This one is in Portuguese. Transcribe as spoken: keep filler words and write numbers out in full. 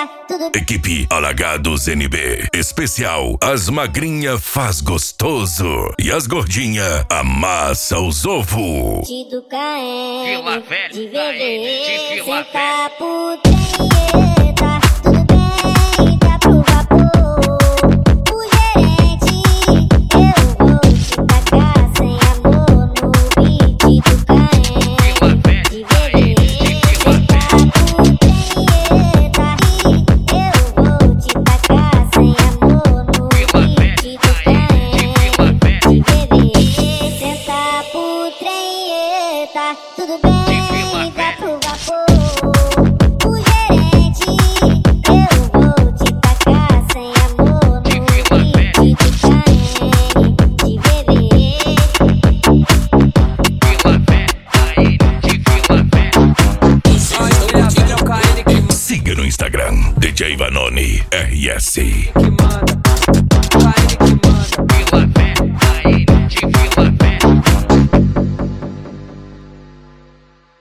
tá tudo bem. Equipe Alagados N B. Especial, as magrinha faz gostoso e as gordinha amassa os ovos. Tido Caene, Vila Velha, de Caene, de Vila Vevê, cê tá por trem, tá tudo bem, tá pro vapor. O gerente, eu vou te tacar sem amor no beat do Caene, Vila Velha, de Vevê, cê tá por trem, tá eu vou te tacar sem amor no beat do Caene, de Vevê, cê tá por trem, tá tudo bem, tá pro vapor. O gerente, eu vou te tacar sem amor no beat do Caene, de Vevê. Vila Velha, Caene, de Vila Velha. Siga no Instagram, D J Vanoni R S. Que manda.